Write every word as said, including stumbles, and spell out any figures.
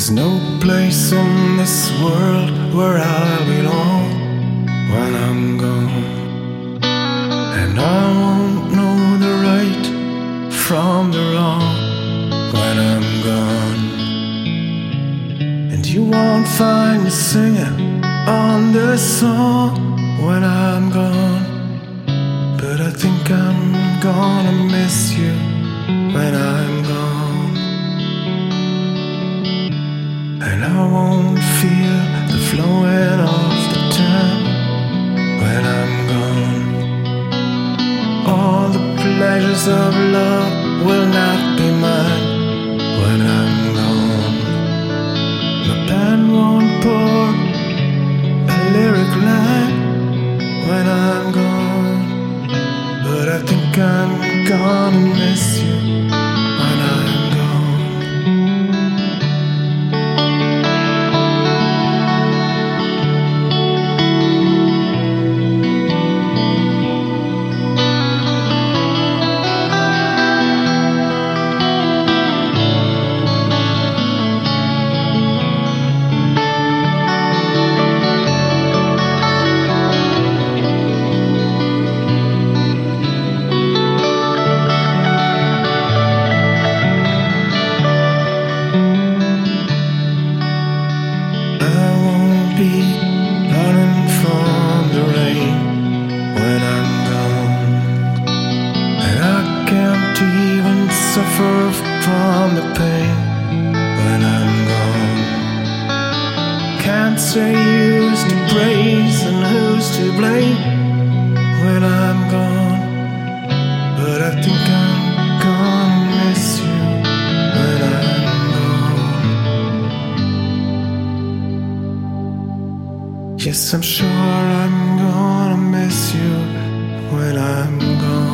There's no place in this world where I belong when I'm gone. And I won't know the right from the wrong when I'm gone. And you won't find me singing on this song when I'm gone. But I think I'm gonna miss you when I'm gone. And I won't feel the flowing of the time when I'm gone. All the pleasures of love will not be mine when I'm gone. My pen won't pour a lyric line when I'm gone. But I think I'm gonna miss you when I'm gone. Be running from the rain when I'm gone. And I can't even suffer from the pain when I'm gone. Can't say who's to praise and who's to blame when I'm gone. But I think I'm gonna miss you when I'm Yes, I'm sure I'm gonna miss you when I'm gone.